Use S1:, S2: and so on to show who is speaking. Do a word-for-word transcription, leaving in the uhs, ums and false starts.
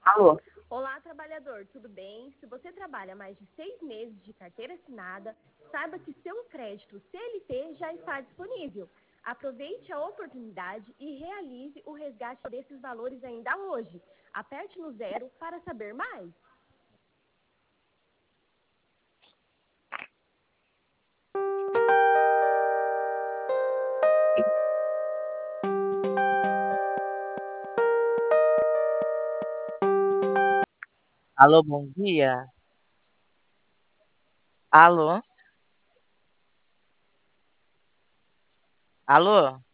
S1: Alô?
S2: Olá, trabalhador, tudo bem? Se você trabalha mais de seis meses de carteira assinada, saiba que seu crédito C L T já está disponível. Aproveite a oportunidade e realize o resgate desses valores ainda hoje. Aperte no zero para saber mais.
S1: Alô, bom dia. Alô? Alô?